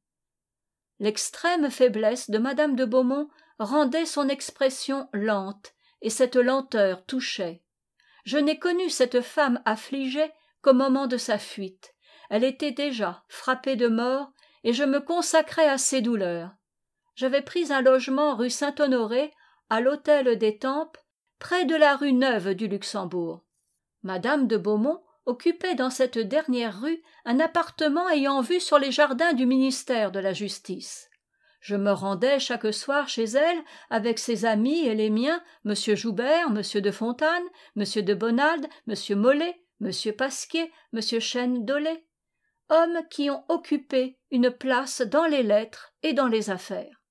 L'extrême faiblesse de madame de Beaumont rendait son expression lente, et cette lenteur touchait. Je n'ai connu cette femme affligée qu'au moment de sa fuite. Elle était déjà frappée de mort, et je me consacrais à ses douleurs. J'avais pris un logement rue Saint-Honoré, à l'hôtel d'Étampes, près de la rue Neuve du Luxembourg. Madame de Beaumont occupait dans cette dernière rue un appartement ayant vue sur les jardins du ministère de la Justice. Je me rendais chaque soir chez elle avec ses amis et les miens, M. Joubert, M. de Fontanes, M. de Bonald, M. Molé, M. Pasquier, M. Chêne-Dolé. hommes qui ont occupé une place dans les lettres et dans les affaires.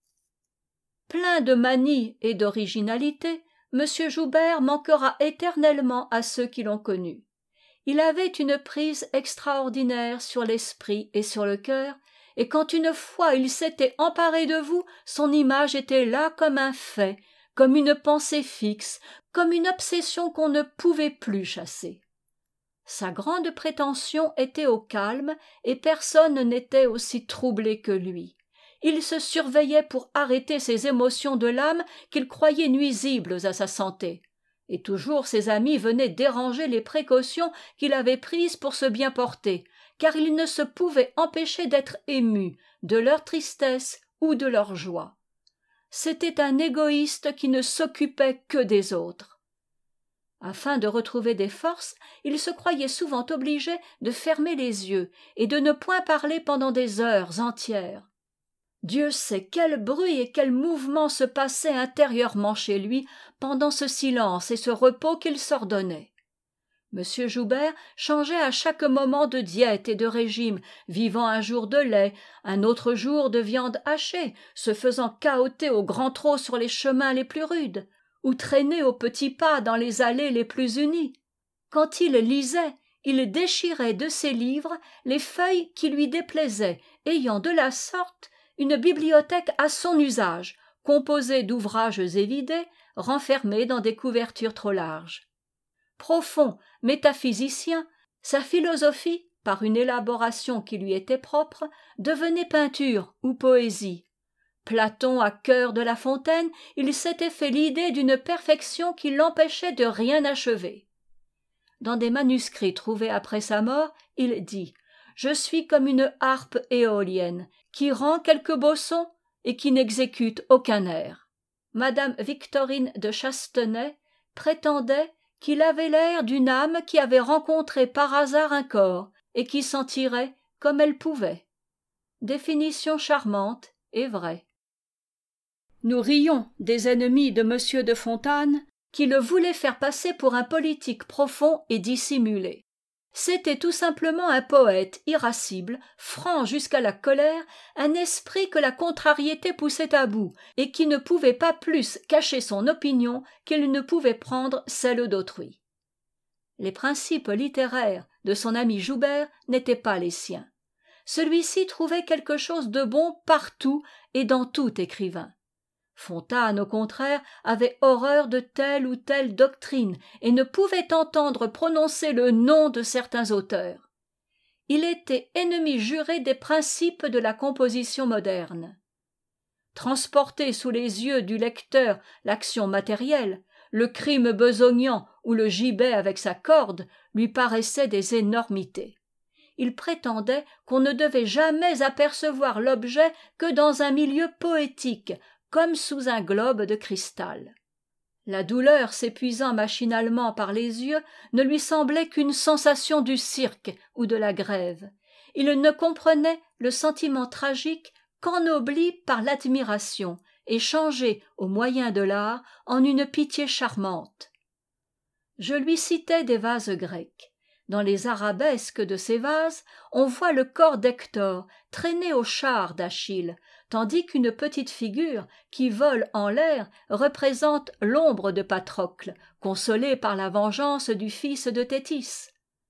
Plein de manie et d'originalité, M. Joubert manquera éternellement à ceux qui l'ont connu. Il avait une prise extraordinaire sur l'esprit et sur le cœur, et quand une fois il s'était emparé de vous, son image était là comme un fait, comme une pensée fixe, comme une obsession qu'on ne pouvait plus chasser. Sa grande prétention était au calme, et personne n'était aussi troublé que lui. Il se surveillait pour arrêter ces émotions de l'âme qu'il croyait nuisibles à sa santé. Et toujours ses amis venaient déranger les précautions qu'il avait prises pour se bien porter, car il ne se pouvait empêcher d'être ému de leur tristesse ou de leur joie. C'était un égoïste qui ne s'occupait que des autres. Afin de retrouver des forces, il se croyait souvent obligé de fermer les yeux et de ne point parler pendant des heures entières. Dieu sait quel bruit et quel mouvement se passait intérieurement chez lui pendant ce silence et ce repos qu'il s'ordonnait. M. Joubert changeait à chaque moment de diète et de régime, vivant un jour de lait, un autre jour de viande hachée, se faisant cahoter au grand trot sur les chemins les plus rudes, ou traîner au petit pas dans les allées les plus unies. Quand il lisait, il déchirait de ses livres les feuilles qui lui déplaisaient, ayant de la sorte une bibliothèque à son usage, composée d'ouvrages évidés, renfermés dans des couvertures trop larges. Profond métaphysicien, sa philosophie, par une élaboration qui lui était propre, devenait peinture ou poésie. Platon à cœur de La Fontaine, il s'était fait l'idée d'une perfection qui l'empêchait de rien achever. Dans des manuscrits trouvés après sa mort, il dit « Je suis comme une harpe éolienne, qui rend quelques beaux sons et qui n'exécute aucun air. » Madame Victorine de Chastenay prétendait qu'il avait l'air d'une âme qui avait rencontré par hasard un corps et qui s'en tirait comme elle pouvait. Définition charmante et vraie. Nous rions des ennemis de M. de Fontanes qui le voulaient faire passer pour un politique profond et dissimulé. C'était tout simplement un poète irascible, franc jusqu'à la colère, un esprit que la contrariété poussait à bout, et qui ne pouvait pas plus cacher son opinion qu'il ne pouvait prendre celle d'autrui. Les principes littéraires de son ami Joubert n'étaient pas les siens. Celui-ci trouvait quelque chose de bon partout et dans tout écrivain. Fontane, au contraire, avait horreur de telle ou telle doctrine et ne pouvait entendre prononcer le nom de certains auteurs. Il était ennemi juré des principes de la composition moderne. Transporter sous les yeux du lecteur l'action matérielle, le crime besognant ou le gibet avec sa corde lui paraissaient des énormités. Il prétendait qu'on ne devait jamais apercevoir l'objet que dans un milieu poétique, comme sous un globe de cristal. La douleur s'épuisant machinalement par les yeux ne lui semblait qu'une sensation du cirque ou de la grève. Il ne comprenait le sentiment tragique qu'ennobli par l'admiration et changé, au moyen de l'art, en une pitié charmante. Je lui citais des vases grecs. Dans les arabesques de ces vases, on voit le corps d'Hector traîné au char d'Achille, tandis qu'une petite figure qui vole en l'air représente l'ombre de Patrocle, consolé par la vengeance du fils de Thétis.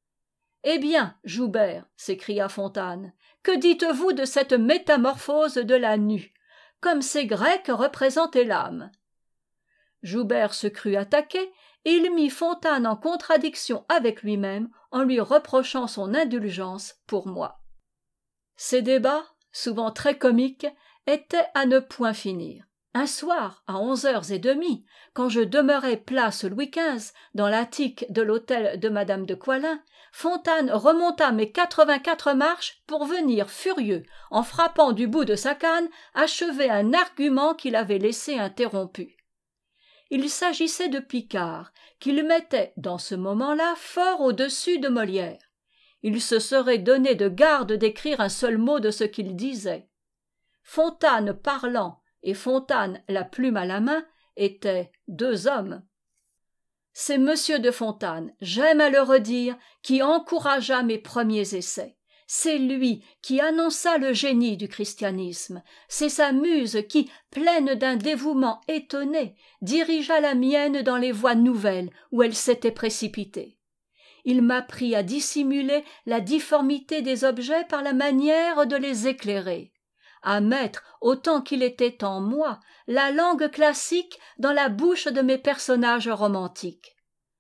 « Eh bien, Joubert, s'écria Fontane, que dites-vous de cette métamorphose de la nue, comme ces Grecs représentaient l'âme ?» Joubert se crut attaqué, et il mit Fontane en contradiction avec lui-même en lui reprochant son indulgence pour moi. Ces débats, souvent très comiques, étaient à ne point finir. Un soir, à onze heures et demie, quand je demeurais place Louis quinze, dans l'attique de l'hôtel de madame de Coislin, Fontane remonta mes quatre-vingt-quatre marches pour venir, furieux, en frappant du bout de sa canne, achever un argument qu'il avait laissé interrompu. Il s'agissait de Picard, qu'il mettait, dans ce moment-là, fort au-dessus de Molière. Il se serait donné de garde d'écrire un seul mot de ce qu'il disait. Fontane parlant et Fontane la plume à la main étaient deux hommes. C'est Monsieur de Fontane, j'aime à le redire, qui encouragea mes premiers essais. C'est lui qui annonça le génie du christianisme, c'est sa muse qui, pleine d'un dévouement étonné, dirigea la mienne dans les voies nouvelles où elle s'était précipitée. Il m'apprit à dissimuler la difformité des objets par la manière de les éclairer, à mettre, autant qu'il était en moi, la langue classique dans la bouche de mes personnages romantiques.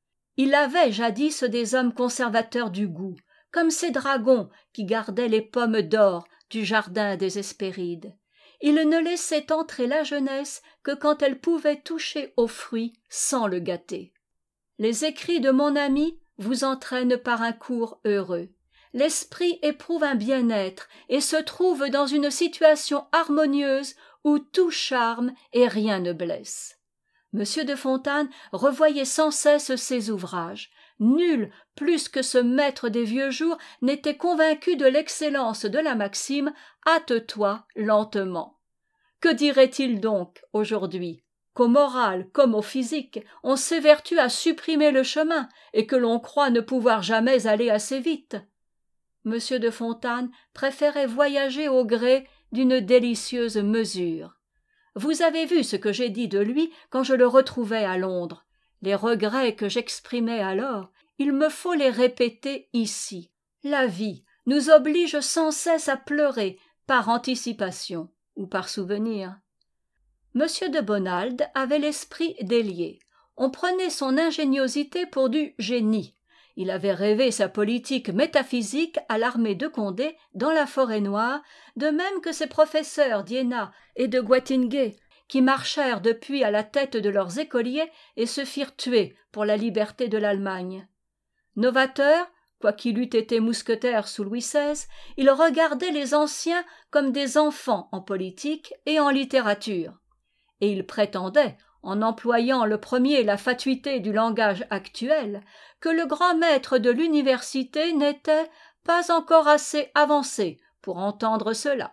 Il avait jadis des hommes conservateurs du goût, comme ces dragons qui gardaient les pommes d'or du jardin des Hespérides. Il ne laissait entrer la jeunesse que quand elle pouvait toucher au fruit sans le gâter. Les écrits de mon ami vous entraînent par un cours heureux. L'esprit éprouve un bien-être et se trouve dans une situation harmonieuse où tout charme et rien ne blesse. Monsieur de Fontanes revoyait sans cesse ses ouvrages. Nul, plus que ce maître des vieux jours, n'était convaincu de l'excellence de la maxime « hâte-toi lentement ». Que dirait-il donc, aujourd'hui, qu'au moral comme au physique, on s'évertue à supprimer le chemin et que l'on croit ne pouvoir jamais aller assez vite? Monsieur de Fontanes préférait voyager au gré d'une délicieuse mesure. Vous avez vu ce que j'ai dit de lui quand je le retrouvai à Londres. Les regrets que j'exprimais alors, il me faut les répéter ici. La vie nous oblige sans cesse à pleurer par anticipation ou par souvenir. Monsieur de Bonald avait l'esprit délié. On prenait son ingéniosité pour du génie. Il avait rêvé sa politique métaphysique à l'armée de Condé dans la forêt noire, de même que ses professeurs d'Iéna et de Göttingen, qui marchèrent depuis à la tête de leurs écoliers et se firent tuer pour la liberté de l'Allemagne. Novateur, quoiqu'il eût été mousquetaire sous Louis seize, il regardait les anciens comme des enfants en politique et en littérature. Et il prétendait, en employant le premier la fatuité du langage actuel, que le grand maître de l'université n'était pas encore assez avancé pour entendre cela.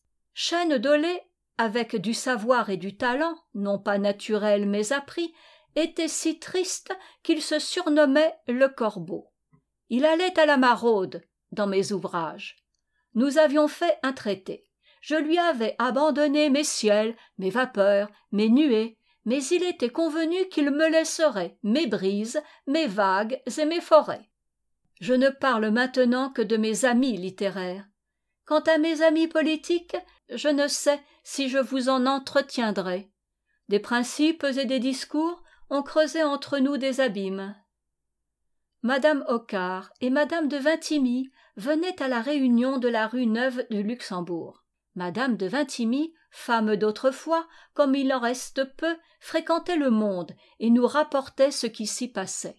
Chêne Dolé, avec du savoir et du talent, non pas naturel mais appris, était si triste qu'il se surnommait le corbeau. Il allait à la maraude dans mes ouvrages. Nous avions fait un traité. Je lui avais abandonné mes ciels, mes vapeurs, mes nuées, mais il était convenu qu'il me laisserait mes brises, mes vagues et mes forêts. Je ne parle maintenant que de mes amis littéraires. Quant à mes amis politiques, je ne sais si je vous en entretiendrai. Des principes et des discours ont creusé entre nous des abîmes. Madame Hoccart et Madame de Vintimille venaient à la réunion de la rue Neuve du Luxembourg. Madame de Vintimille, femme d'autrefois, comme il en reste peu, fréquentait le monde et nous rapportait ce qui s'y passait.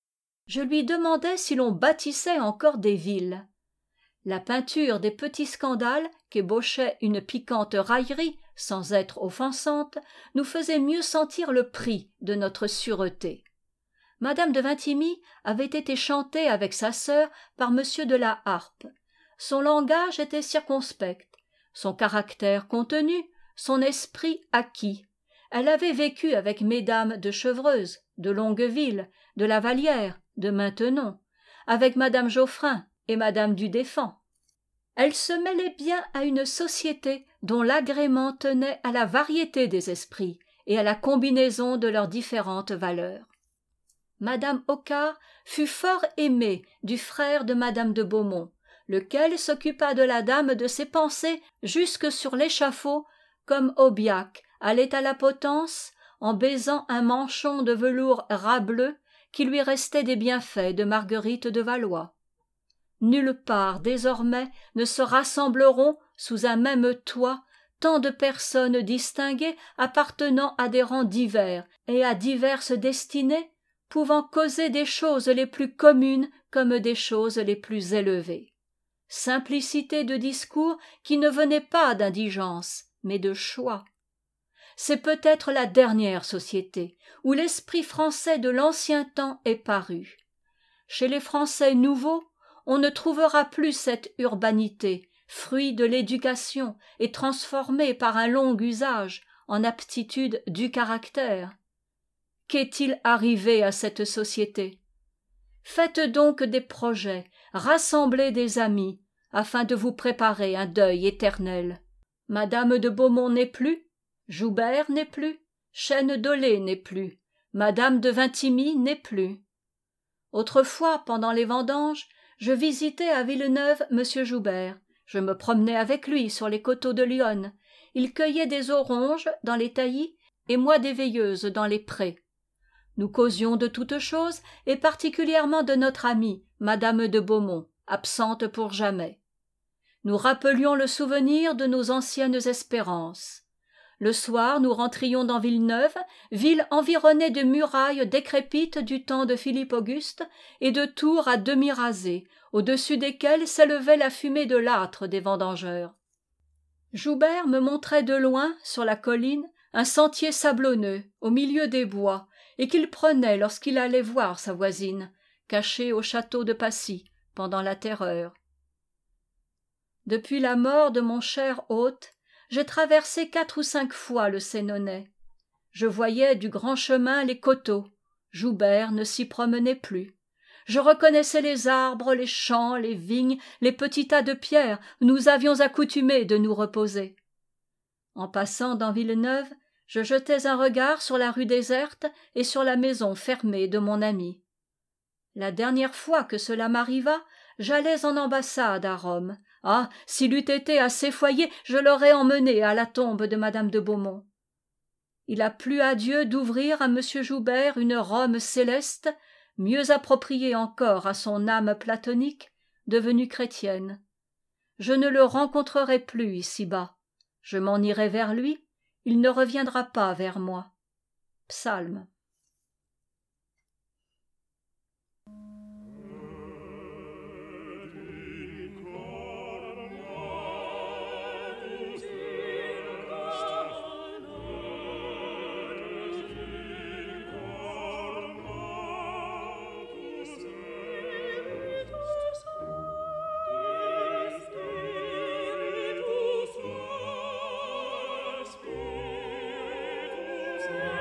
Je lui demandai si l'on bâtissait encore des villes. La peinture des petits scandales, qu'ébauchait une piquante raillerie, sans être offensante, nous faisait mieux sentir le prix de notre sûreté. Madame de Vintimille avait été chantée avec sa sœur par monsieur de la Harpe. Son langage était circonspect, son caractère contenu, son esprit acquis. Elle avait vécu avec mesdames de Chevreuse, de Longueville, de la Vallière, de Maintenon, avec madame Geoffrin et madame du Deffand. Elle se mêlait bien à une société dont l'agrément tenait à la variété des esprits et à la combinaison de leurs différentes valeurs. Madame Hoccart fut fort aimée du frère de madame de Beaumont, lequel s'occupa de la dame de ses pensées jusque sur l'échafaud, comme Aubiac allait à la potence en baisant un manchon de velours ras bleu qui lui restait des bienfaits de Marguerite de Valois. Nulle part désormais ne se rassembleront sous un même toit tant de personnes distinguées appartenant à des rangs divers et à diverses destinées, pouvant causer des choses les plus communes comme des choses les plus élevées. Simplicité de discours qui ne venait pas d'indigence, mais de choix. C'est peut-être la dernière société où l'esprit français de l'ancien temps est paru. Chez les Français nouveaux, on ne trouvera plus cette urbanité, fruit de l'éducation et transformée par un long usage en aptitude du caractère. Qu'est-il arrivé à cette société? Faites donc des projets, rassemblez des amis, afin de vous préparer un deuil éternel. Madame de Beaumont n'est plus, Joubert n'est plus, Chêne-Dolé n'est plus, Madame de Vintimille n'est plus. Autrefois, pendant les vendanges, je visitais à Villeneuve monsieur Joubert. Je me promenais avec lui sur les coteaux de l'Yonne. Il cueillait des oronges dans les taillis et moi des veilleuses dans les prés. Nous causions de toutes choses, et particulièrement de notre amie, Madame de Beaumont, absente pour jamais. Nous rappelions le souvenir de nos anciennes espérances. Le soir, nous rentrions dans Villeneuve, ville environnée de murailles décrépites du temps de Philippe Auguste et de tours à demi rasées, au-dessus desquelles s'élevait la fumée de l'âtre des vendangeurs. Joubert me montrait de loin, sur la colline, un sentier sablonneux, au milieu des bois, et qu'il prenait lorsqu'il allait voir sa voisine, cachée au château de Passy, pendant la Terreur. Depuis la mort de mon cher hôte, j'ai traversé quatre ou cinq fois le Sénonais. Je voyais du grand chemin les coteaux. Joubert ne s'y promenait plus. Je reconnaissais les arbres, les champs, les vignes, les petits tas de pierres où nous avions accoutumé de nous reposer. En passant dans Villeneuve, je jetais un regard sur la rue déserte et sur la maison fermée de mon ami. La dernière fois que cela m'arriva, j'allais en ambassade à Rome. Ah, s'il eût été à ses foyers, je l'aurais emmené à la tombe de Madame de Beaumont. Il a plu à Dieu d'ouvrir à monsieur Joubert une Rome céleste, mieux appropriée encore à son âme platonique, devenue chrétienne. Je ne le rencontrerai plus ici-bas. Je m'en irai vers lui, il ne reviendra pas vers moi. Psalme. Spiritus